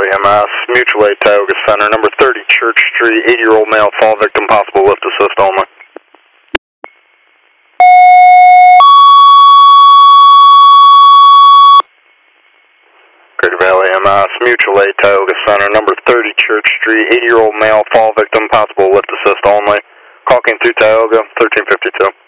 Valley MS, Mutual Aid Tioga Center, number 30 Church Street, 80-year-old male fall victim, possible lift assist only. Greater Valley MS, Mutual Aid Tioga Center, number 30 Church Street, 80-year-old male fall victim, possible lift assist only. Call came through Tioga, 1352.